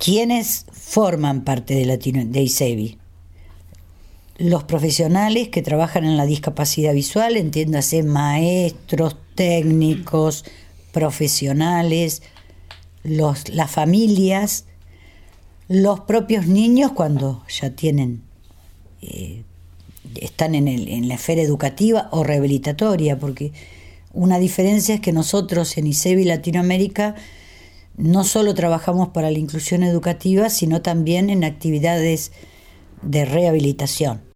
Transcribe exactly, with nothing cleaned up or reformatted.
¿Quiénes forman parte de, Latino, de ISEBI? Los profesionales que trabajan en la discapacidad visual, entiéndase maestros, técnicos, profesionales, los, las familias, los propios niños cuando ya tienen, eh, están en, el, en la esfera educativa o rehabilitatoria, porque una diferencia es que nosotros en ISEBI Latinoamérica no solo trabajamos para la inclusión educativa, sino también en actividades de rehabilitación.